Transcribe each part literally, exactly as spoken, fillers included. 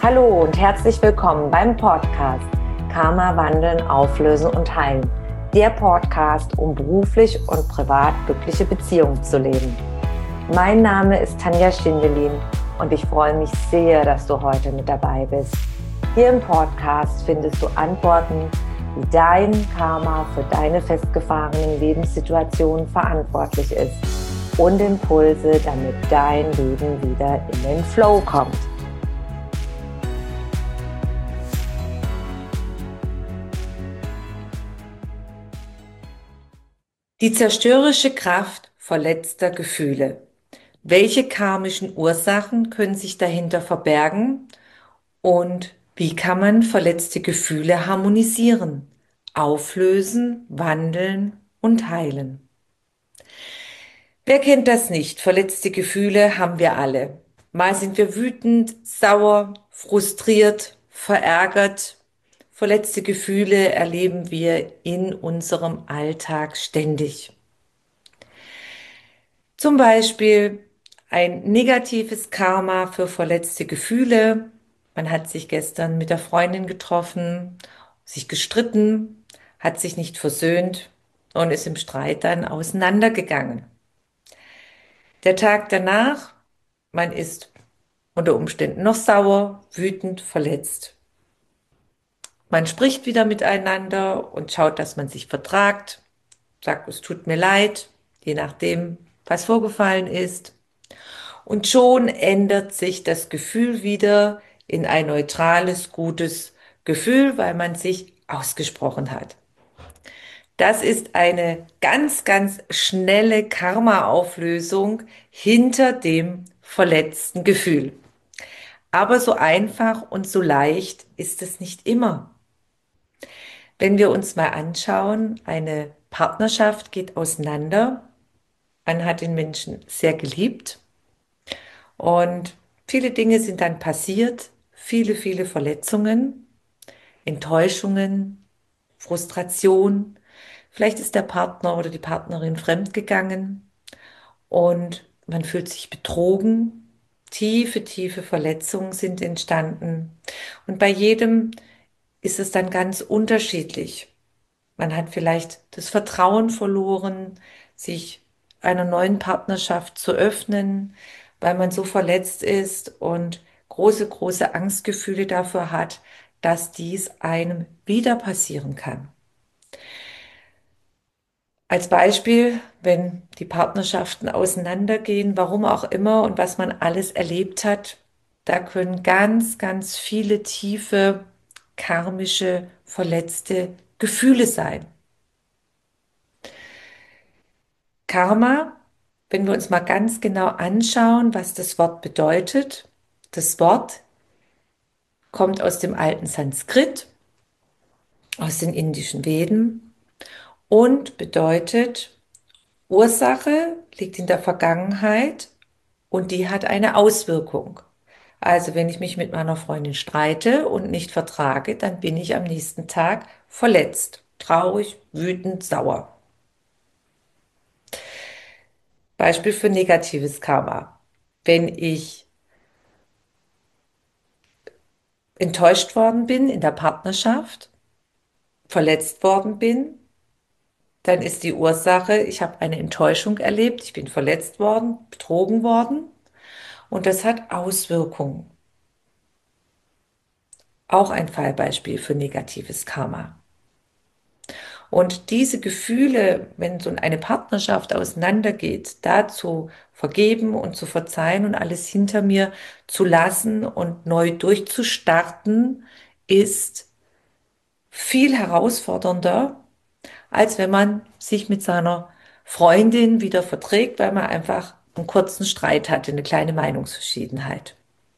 Hallo und herzlich willkommen beim Podcast Karma wandeln, auflösen und heilen. Der Podcast, um beruflich und privat glückliche Beziehungen zu leben. Mein Name ist Tanja Schindelin und ich freue mich sehr, dass du heute mit dabei bist. Hier im Podcast findest du Antworten, wie dein Karma für deine festgefahrenen Lebenssituationen verantwortlich ist und Impulse, damit dein Leben wieder in den Flow kommt. Die zerstörerische Kraft verletzter Gefühle. Welche karmischen Ursachen können sich dahinter verbergen und wie kann man verletzte Gefühle harmonisieren, auflösen, wandeln und heilen? Wer kennt das nicht? Verletzte Gefühle haben wir alle. Mal sind wir wütend, sauer, frustriert, verärgert. Verletzte Gefühle erleben wir in unserem Alltag ständig. Zum Beispiel ein negatives Karma für verletzte Gefühle. Man hat sich gestern mit der Freundin getroffen, sich gestritten, hat sich nicht versöhnt und ist im Streit dann auseinandergegangen. Der Tag danach, man ist unter Umständen noch sauer, wütend, verletzt. Man spricht wieder miteinander und schaut, dass man sich vertragt, sagt, es tut mir leid, je nachdem, was vorgefallen ist. Und schon ändert sich das Gefühl wieder in ein neutrales, gutes Gefühl, weil man sich ausgesprochen hat. Das ist eine ganz, ganz schnelle Karma-Auflösung hinter dem verletzten Gefühl. Aber so einfach und so leicht ist es nicht immer. Wenn wir uns mal anschauen, eine Partnerschaft geht auseinander, man hat den Menschen sehr geliebt und viele Dinge sind dann passiert, viele, viele Verletzungen, Enttäuschungen, Frustration. Vielleicht ist der Partner oder die Partnerin fremdgegangen und man fühlt sich betrogen. Tiefe, tiefe Verletzungen sind entstanden. Und bei jedem ist es dann ganz unterschiedlich. Man hat vielleicht das Vertrauen verloren, sich einer neuen Partnerschaft zu öffnen, weil man so verletzt ist und große, große Angstgefühle dafür hat, dass dies einem wieder passieren kann. Als Beispiel, wenn die Partnerschaften auseinandergehen, warum auch immer und was man alles erlebt hat, da können ganz, ganz viele tiefe, karmische, verletzte Gefühle sein. Karma, wenn wir uns mal ganz genau anschauen, was das Wort bedeutet. Das Wort kommt aus dem alten Sanskrit, aus den indischen Veden und bedeutet, Ursache liegt in der Vergangenheit und die hat eine Auswirkung. Also wenn ich mich mit meiner Freundin streite und nicht vertrage, dann bin ich am nächsten Tag verletzt, traurig, wütend, sauer. Beispiel für negatives Karma. Wenn ich enttäuscht worden bin in der Partnerschaft, verletzt worden bin, dann ist die Ursache, ich habe eine Enttäuschung erlebt, ich bin verletzt worden, betrogen worden und das hat Auswirkungen. Auch ein Fallbeispiel für negatives Karma. Und diese Gefühle, wenn so eine Partnerschaft auseinandergeht, da zu vergeben und zu verzeihen und alles hinter mir zu lassen und neu durchzustarten, ist viel herausfordernder, als wenn man sich mit seiner Freundin wieder verträgt, weil man einfach einen kurzen Streit hatte, eine kleine Meinungsverschiedenheit.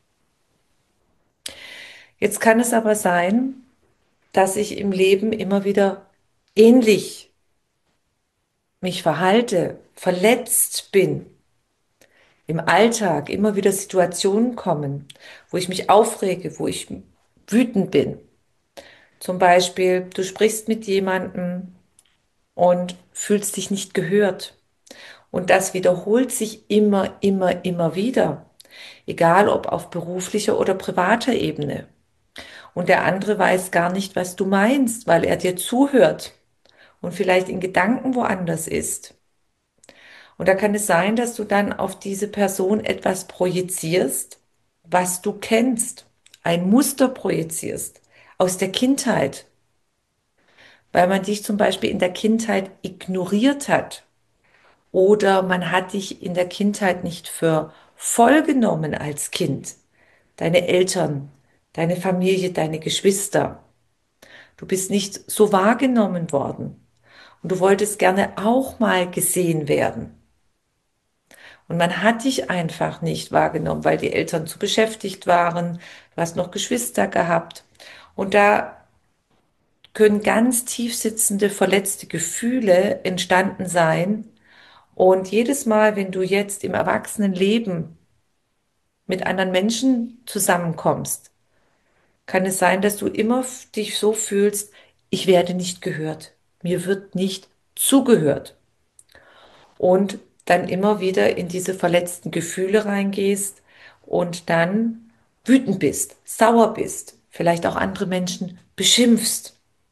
Jetzt kann es aber sein, dass ich im Leben immer wieder ähnlich mich verhalte, verletzt bin, im Alltag immer wieder Situationen kommen, wo ich mich aufrege, wo ich wütend bin. Zum Beispiel, du sprichst mit jemandem und fühlst dich nicht gehört. Und das wiederholt sich immer, immer, immer wieder. Egal ob auf beruflicher oder privater Ebene. Und der andere weiß gar nicht, was du meinst, weil er dir zuhört und vielleicht in Gedanken woanders ist. Und da kann es sein, dass du dann auf diese Person etwas projizierst, was du kennst, ein Muster projizierst aus der Kindheit, weil man dich zum Beispiel in der Kindheit ignoriert hat oder man hat dich in der Kindheit nicht für voll genommen als Kind, deine Eltern, deine Familie, deine Geschwister. Du bist nicht so wahrgenommen worden und du wolltest gerne auch mal gesehen werden. Und man hat dich einfach nicht wahrgenommen, weil die Eltern zu beschäftigt waren. Du hast noch Geschwister gehabt. Und da können ganz tief sitzende, verletzte Gefühle entstanden sein. Und jedes Mal, wenn du jetzt im Erwachsenenleben mit anderen Menschen zusammenkommst, kann es sein, dass du immer dich so fühlst, ich werde nicht gehört. Mir wird nicht zugehört. Und dann immer wieder in diese verletzten Gefühle reingehst und dann wütend bist, sauer bist, vielleicht auch andere Menschen beschimpfst.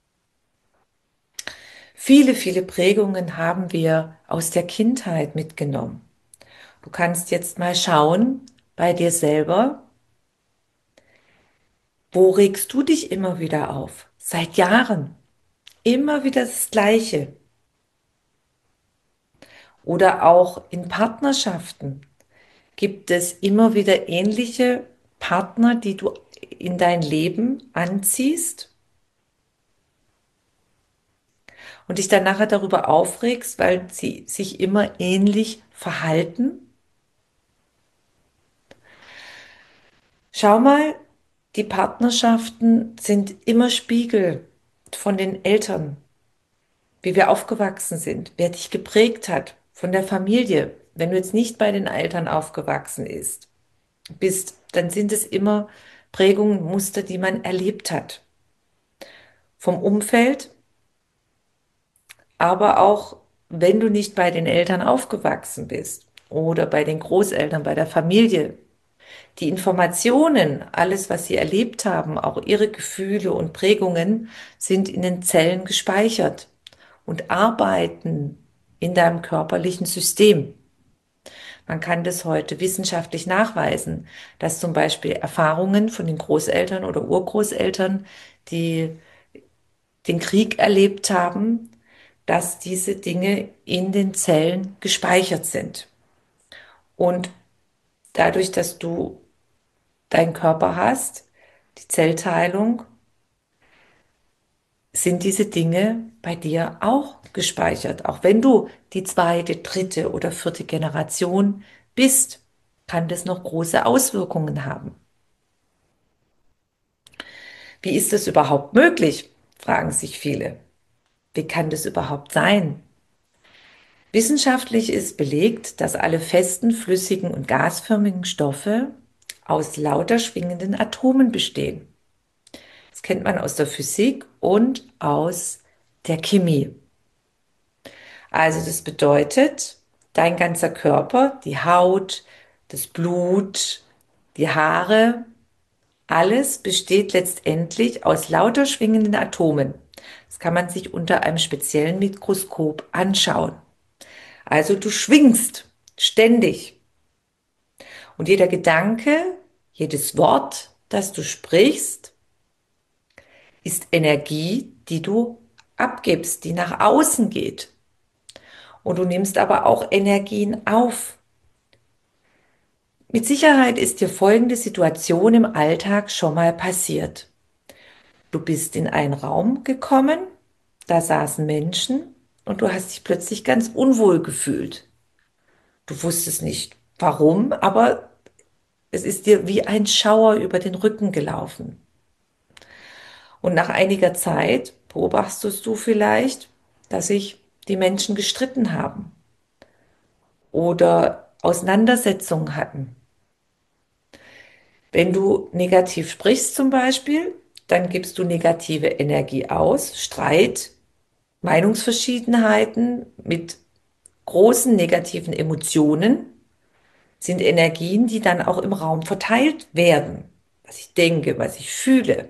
Viele, viele Prägungen haben wir aus der Kindheit mitgenommen. Du kannst jetzt mal schauen bei dir selber, wo regst du dich immer wieder auf? Seit Jahren. Immer wieder das Gleiche. Oder auch in Partnerschaften. Gibt es immer wieder ähnliche Partner, die du in dein Leben anziehst und dich dann nachher darüber aufregst, weil sie sich immer ähnlich verhalten? Schau mal, die Partnerschaften sind immer Spiegel von den Eltern, wie wir aufgewachsen sind, wer dich geprägt hat, von der Familie. Wenn du jetzt nicht bei den Eltern aufgewachsen ist, bist, dann sind es immer Prägungen, Muster, die man erlebt hat. Vom Umfeld, aber auch wenn du nicht bei den Eltern aufgewachsen bist oder bei den Großeltern, bei der Familie, die Informationen, alles, was sie erlebt haben, auch ihre Gefühle und Prägungen, sind in den Zellen gespeichert und arbeiten in deinem körperlichen System. Man kann das heute wissenschaftlich nachweisen, dass zum Beispiel Erfahrungen von den Großeltern oder Urgroßeltern, die den Krieg erlebt haben, dass diese Dinge in den Zellen gespeichert sind. Und dadurch, dass du deinen Körper hast, die Zellteilung, sind diese Dinge bei dir auch gespeichert. Auch wenn du die zweite, dritte oder vierte Generation bist, kann das noch große Auswirkungen haben. Wie ist das überhaupt möglich? Fragen sich viele. Wie kann das überhaupt sein? Wissenschaftlich ist belegt, dass alle festen, flüssigen und gasförmigen Stoffe aus lauter schwingenden Atomen bestehen. Das kennt man aus der Physik und aus der Chemie. Also das bedeutet, dein ganzer Körper, die Haut, das Blut, die Haare, alles besteht letztendlich aus lauter schwingenden Atomen. Das kann man sich unter einem speziellen Mikroskop anschauen. Also du schwingst ständig. Und jeder Gedanke, jedes Wort, das du sprichst, ist Energie, die du abgibst, die nach außen geht. Und du nimmst aber auch Energien auf. Mit Sicherheit ist dir folgende Situation im Alltag schon mal passiert. Du bist in einen Raum gekommen, da saßen Menschen und du hast dich plötzlich ganz unwohl gefühlt. Du wusstest nicht warum, aber es ist dir wie ein Schauer über den Rücken gelaufen. Und nach einiger Zeit beobachtest du vielleicht, dass sich die Menschen gestritten haben oder Auseinandersetzungen hatten. Wenn du negativ sprichst zum Beispiel, dann gibst du negative Energie aus, Streit, Meinungsverschiedenheiten mit großen negativen Emotionen sind Energien, die dann auch im Raum verteilt werden. Was ich denke, was ich fühle.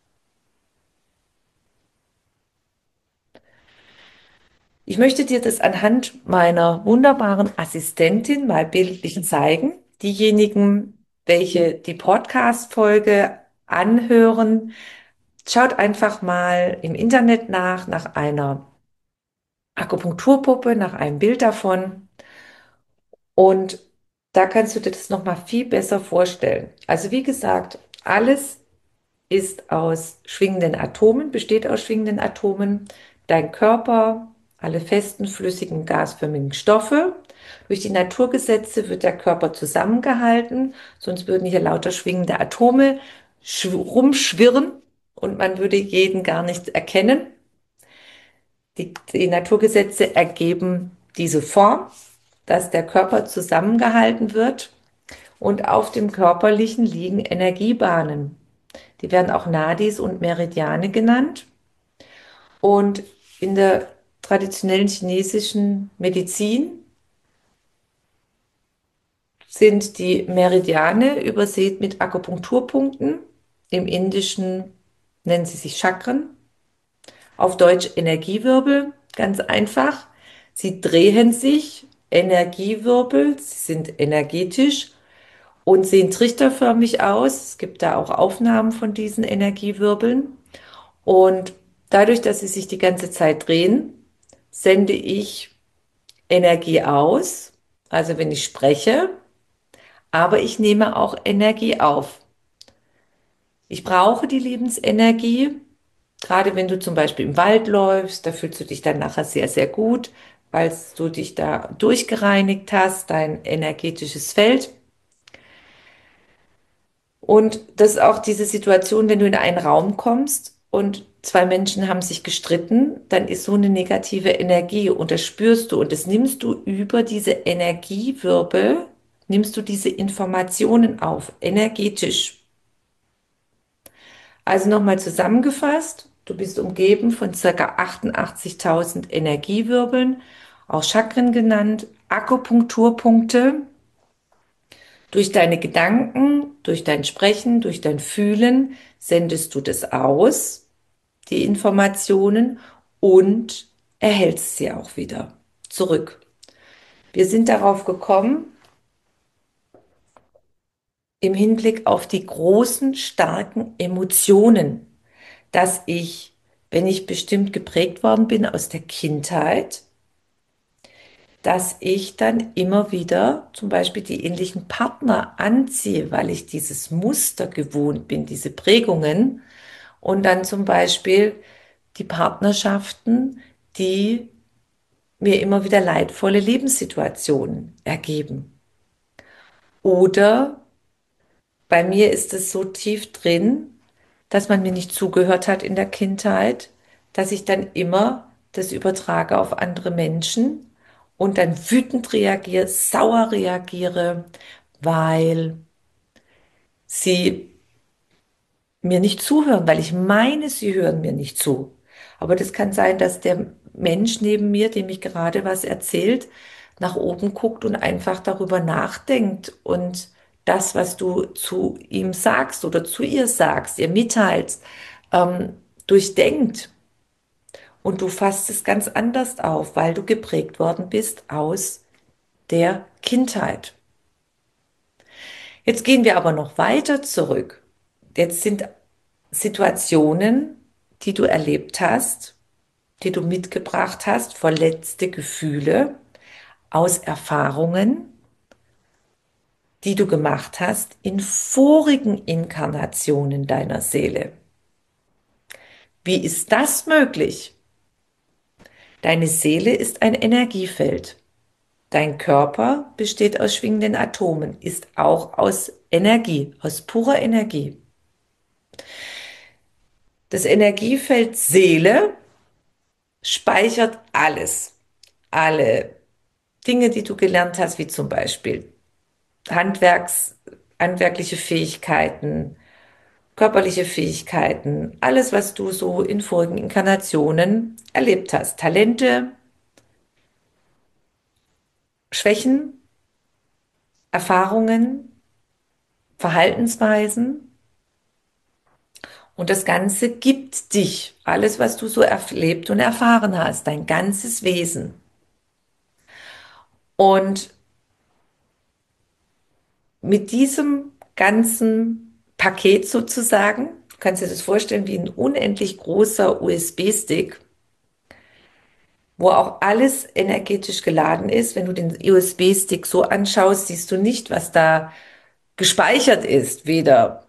Ich möchte dir das anhand meiner wunderbaren Assistentin mal bildlich zeigen. Diejenigen, welche die Podcast-Folge anhören, schaut einfach mal im Internet nach, nach einer Akupunkturpuppe, nach einem Bild davon. Und da kannst du dir das nochmal viel besser vorstellen. Also wie gesagt, alles ist aus schwingenden Atomen, besteht aus schwingenden Atomen. Dein Körper, alle festen, flüssigen, gasförmigen Stoffe. Durch die Naturgesetze wird der Körper zusammengehalten, sonst würden hier lauter schwingende Atome rumschwirren und man würde jeden gar nicht erkennen. Die, die Naturgesetze ergeben diese Form, dass der Körper zusammengehalten wird und auf dem Körperlichen liegen Energiebahnen. Die werden auch Nadis und Meridiane genannt. Und in der traditionellen chinesischen Medizin sind die Meridiane übersät mit Akupunkturpunkten. Im Indischen nennen sie sich Chakren. Auf Deutsch Energiewirbel, ganz einfach. Sie drehen sich, Energiewirbel, sie sind energetisch und sehen trichterförmig aus. Es gibt da auch Aufnahmen von diesen Energiewirbeln. Und dadurch, dass sie sich die ganze Zeit drehen, sende ich Energie aus, also wenn ich spreche, aber ich nehme auch Energie auf. Ich brauche die Lebensenergie, gerade wenn du zum Beispiel im Wald läufst, da fühlst du dich dann nachher sehr, sehr gut, weil du dich da durchgereinigt hast, dein energetisches Feld. Und das ist auch diese Situation, wenn du in einen Raum kommst und zwei Menschen haben sich gestritten, dann ist so eine negative Energie und das spürst du und das nimmst du über diese Energiewirbel, nimmst du diese Informationen auf, energetisch. Also nochmal zusammengefasst, du bist umgeben von circa achtundachtzigtausend Energiewirbeln, auch Chakren genannt, Akupunkturpunkte. Durch deine Gedanken, durch dein Sprechen, durch dein Fühlen sendest du das aus, die Informationen, und erhältst sie auch wieder zurück. Wir sind darauf gekommen, im Hinblick auf die großen, starken Emotionen, dass ich, wenn ich bestimmt geprägt worden bin aus der Kindheit, dass ich dann immer wieder zum Beispiel die ähnlichen Partner anziehe, weil ich dieses Muster gewohnt bin, diese Prägungen, und dann zum Beispiel die Partnerschaften, die mir immer wieder leidvolle Lebenssituationen ergeben. Oder bei mir ist es so tief drin, dass man mir nicht zugehört hat in der Kindheit, dass ich dann immer das übertrage auf andere Menschen und dann wütend reagiere, sauer reagiere, weil sie mir nicht zuhören, weil ich meine, sie hören mir nicht zu. Aber das kann sein, dass der Mensch neben mir, dem ich gerade was erzählt, nach oben guckt und einfach darüber nachdenkt und das, was du zu ihm sagst oder zu ihr sagst, ihr mitteilst, ähm, durchdenkt. Und du fasst es ganz anders auf, weil du geprägt worden bist aus der Kindheit. Jetzt gehen wir aber noch weiter zurück. Jetzt sind Situationen, die du erlebt hast, die du mitgebracht hast, verletzte Gefühle aus Erfahrungen, die du gemacht hast in vorigen Inkarnationen deiner Seele. Wie ist das möglich? Deine Seele ist ein Energiefeld. Dein Körper besteht aus schwingenden Atomen, ist auch aus Energie, aus purer Energie. Das Energiefeld Seele speichert alles, alle Dinge, die du gelernt hast, wie zum Beispiel Handwerks, handwerkliche Fähigkeiten, körperliche Fähigkeiten, alles, was du so in vorigen Inkarnationen erlebt hast. Talente, Schwächen, Erfahrungen, Verhaltensweisen und das Ganze gibt dich, alles, was du so erlebt und erfahren hast, dein ganzes Wesen. Und mit diesem ganzen Paket sozusagen, du kannst dir das vorstellen wie ein unendlich großer U S B-Stick, wo auch alles energetisch geladen ist. Wenn du den U S B-Stick so anschaust, siehst du nicht, was da gespeichert ist, weder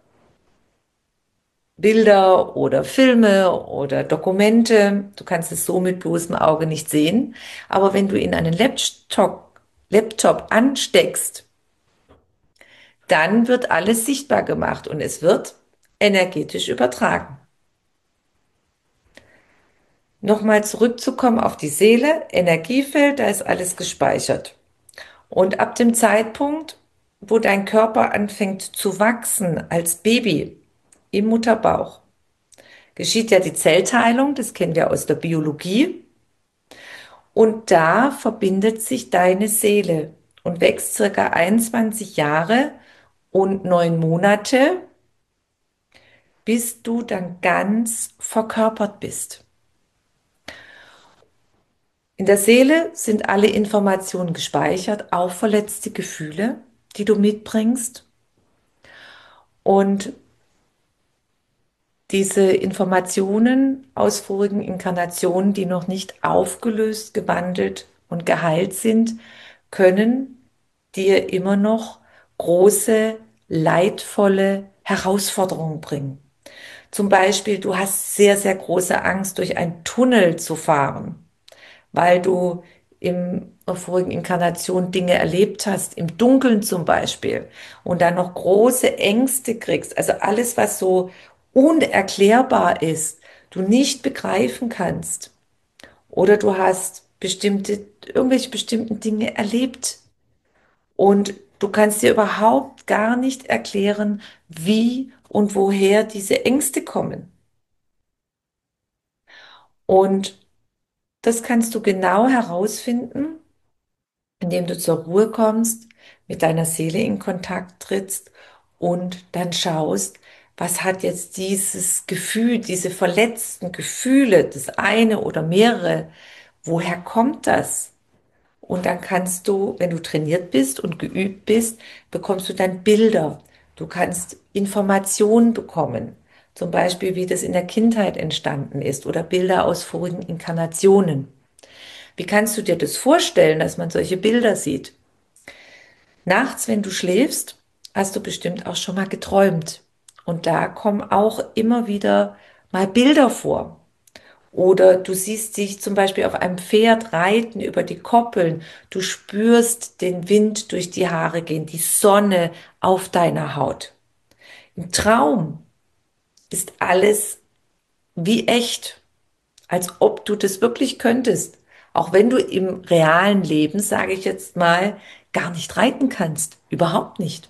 Bilder oder Filme oder Dokumente. Du kannst es so mit bloßem Auge nicht sehen. Aber wenn du ihn an einen Laptop, Laptop ansteckst, dann wird alles sichtbar gemacht und es wird energetisch übertragen. Nochmal zurückzukommen auf die Seele, Energiefeld, da ist alles gespeichert. Und ab dem Zeitpunkt, wo dein Körper anfängt zu wachsen als Baby im Mutterbauch, geschieht ja die Zellteilung, das kennen wir aus der Biologie. Und da verbindet sich deine Seele und wächst circa einundzwanzig Jahre und neun Monate, bis du dann ganz verkörpert bist. In der Seele sind alle Informationen gespeichert, auch verletzte Gefühle, die du mitbringst. Und diese Informationen aus vorigen Inkarnationen, die noch nicht aufgelöst, gewandelt und geheilt sind, können dir immer noch große, leidvolle Herausforderungen bringen. Zum Beispiel, du hast sehr, sehr große Angst, durch einen Tunnel zu fahren, weil du im vorigen Inkarnation Dinge erlebt hast, im Dunkeln zum Beispiel, und dann noch große Ängste kriegst, also alles, was so unerklärbar ist, du nicht begreifen kannst. Oder du hast bestimmte, irgendwelche bestimmten Dinge erlebt und du kannst dir überhaupt gar nicht erklären, wie und woher diese Ängste kommen. Und das kannst du genau herausfinden, indem du zur Ruhe kommst, mit deiner Seele in Kontakt trittst und dann schaust, was hat jetzt dieses Gefühl, diese verletzten Gefühle, das eine oder mehrere, woher kommt das? Und dann kannst du, wenn du trainiert bist und geübt bist, bekommst du dann Bilder. Du kannst Informationen bekommen, zum Beispiel, wie das in der Kindheit entstanden ist oder Bilder aus vorigen Inkarnationen. Wie kannst du dir das vorstellen, dass man solche Bilder sieht? Nachts, wenn du schläfst, hast du bestimmt auch schon mal geträumt. Und da kommen auch immer wieder mal Bilder vor. Oder du siehst dich zum Beispiel auf einem Pferd reiten über die Koppeln. Du spürst den Wind durch die Haare gehen, die Sonne auf deiner Haut. Im Traum ist alles wie echt, als ob du das wirklich könntest. Auch wenn du im realen Leben, sage ich jetzt mal, gar nicht reiten kannst. Überhaupt nicht.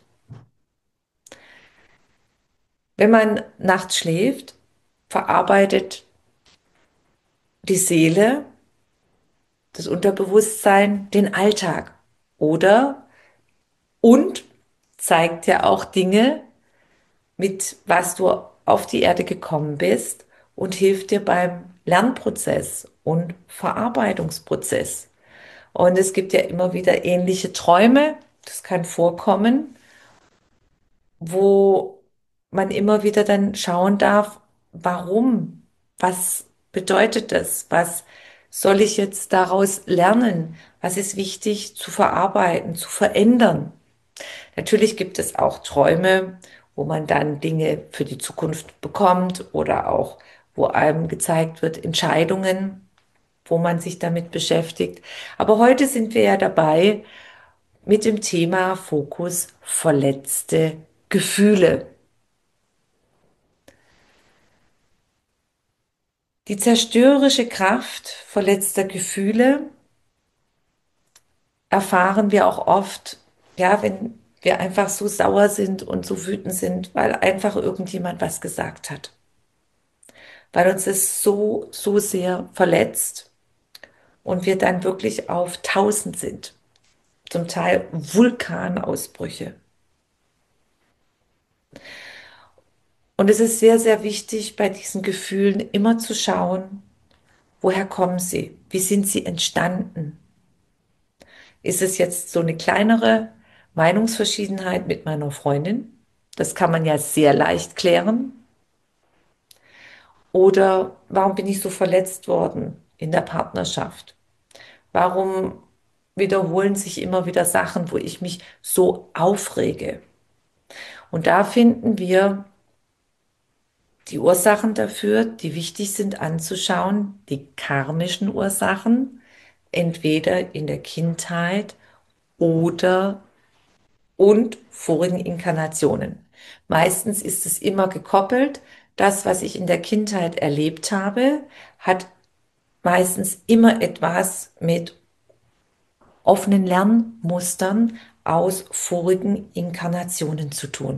Wenn man nachts schläft, verarbeitet die Seele, das Unterbewusstsein, den Alltag. Oder und zeigt ja auch Dinge, mit was du auf die Erde gekommen bist und hilft dir beim Lernprozess und Verarbeitungsprozess. Und es gibt ja immer wieder ähnliche Träume, das kann vorkommen, wo man immer wieder dann schauen darf, warum, was bedeutet das, was soll ich jetzt daraus lernen, was ist wichtig zu verarbeiten, zu verändern. Natürlich gibt es auch Träume, wo man dann Dinge für die Zukunft bekommt oder auch, wo einem gezeigt wird, Entscheidungen, wo man sich damit beschäftigt. Aber heute sind wir ja dabei mit dem Thema Fokus verletzte Gefühle. Die zerstörerische Kraft verletzter Gefühle erfahren wir auch oft, ja, wenn wir einfach so sauer sind und so wütend sind, weil einfach irgendjemand was gesagt hat. Weil uns es so, so sehr verletzt und wir dann wirklich auf tausend sind. zum Teil Vulkanausbrüche. Und es ist sehr, sehr wichtig, bei diesen Gefühlen immer zu schauen, woher kommen sie? Wie sind sie entstanden? Ist es jetzt so eine kleinere Meinungsverschiedenheit mit meiner Freundin? Das kann man ja sehr leicht klären. Oder warum bin ich so verletzt worden in der Partnerschaft? Warum wiederholen sich immer wieder Sachen, wo ich mich so aufrege? Und da finden wir die Ursachen dafür, die wichtig sind anzuschauen, die karmischen Ursachen, entweder in der Kindheit oder und vorigen Inkarnationen. Meistens ist es immer gekoppelt. Das, was ich in der Kindheit erlebt habe, hat meistens immer etwas mit offenen Lernmustern aus vorigen Inkarnationen zu tun.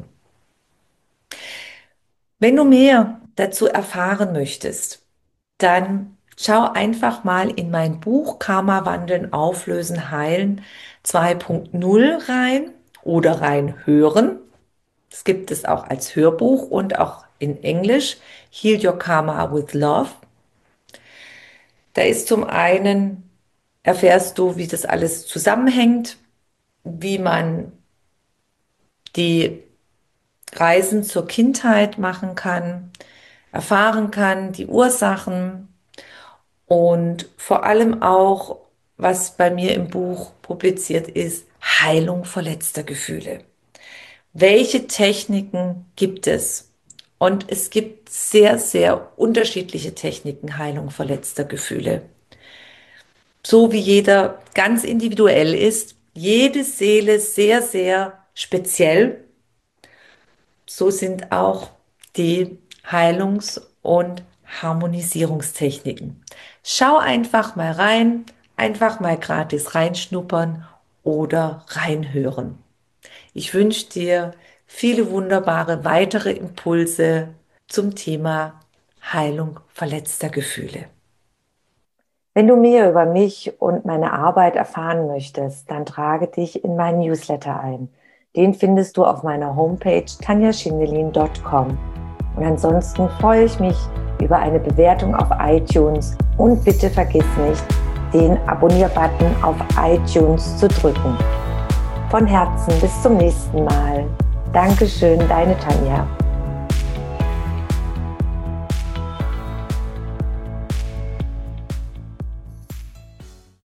Wenn du mehr dazu erfahren möchtest, dann schau einfach mal in mein Buch Karma wandeln, auflösen, heilen zwei Punkt null rein oder reinhören. Das gibt es auch als Hörbuch und auch in Englisch. Heal Your Karma with Love. Da ist zum einen, erfährst du, wie das alles zusammenhängt, wie man die Reisen zur Kindheit machen kann, erfahren kann, die Ursachen und vor allem auch, was bei mir im Buch publiziert ist, Heilung verletzter Gefühle. Welche Techniken gibt es? Und es gibt sehr, sehr unterschiedliche Techniken, Heilung verletzter Gefühle. So wie jeder ganz individuell ist, jede Seele sehr, sehr speziell, so sind auch die Heilungs- und Harmonisierungstechniken. Schau einfach mal rein, einfach mal gratis reinschnuppern oder reinhören. Ich wünsche dir viele wunderbare weitere Impulse zum Thema Heilung verletzter Gefühle. Wenn du mehr über mich und meine Arbeit erfahren möchtest, dann trage dich in meinen Newsletter ein. Den findest du auf meiner Homepage tanja schindelin punkt com. Und ansonsten freue ich mich über eine Bewertung auf iTunes und bitte vergiss nicht, den Abonnier-Button auf iTunes zu drücken. Von Herzen bis zum nächsten Mal. Dankeschön, deine Tanja.